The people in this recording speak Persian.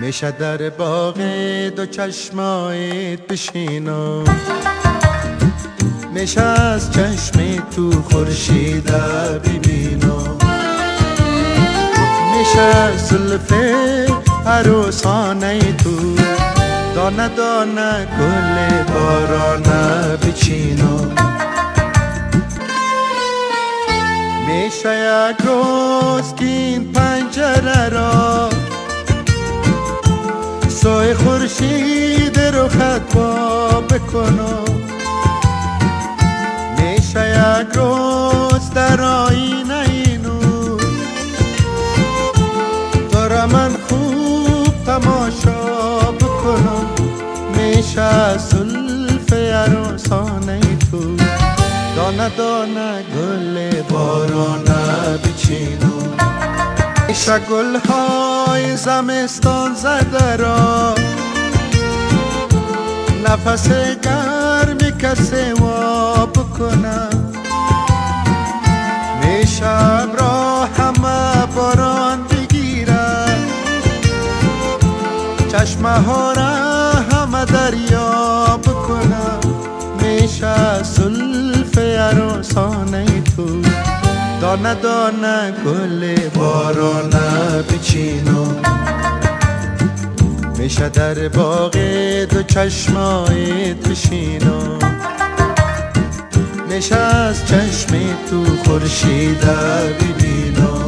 میشه در باغ دو چشمایت بشینم، میشه از چشم تو خورشید ببینم، میشه زلف عروسانه تو دانه دانه گل بارانه بچینم. میشه یک روز که این پنجره را سوی خورشید رو خط با بکنم، میشه یک روز در آینه اینو تو را من خوب تماشا بکنم، میشه زلف عروسانه تو دانه دانه گل بارانه بچینم، میشه گلهای زمستان زده را نفس گرمی کسی وا بکنم، میشه ابرا همه باران بگیره چشمه ها را همه دریا بکنم، میشه زلف عروسانه تو دانه دانه گل بارانه بچینم، میشه در باغ دو چشمایت بشینم، میشه از چشم تو خورشید ببینم.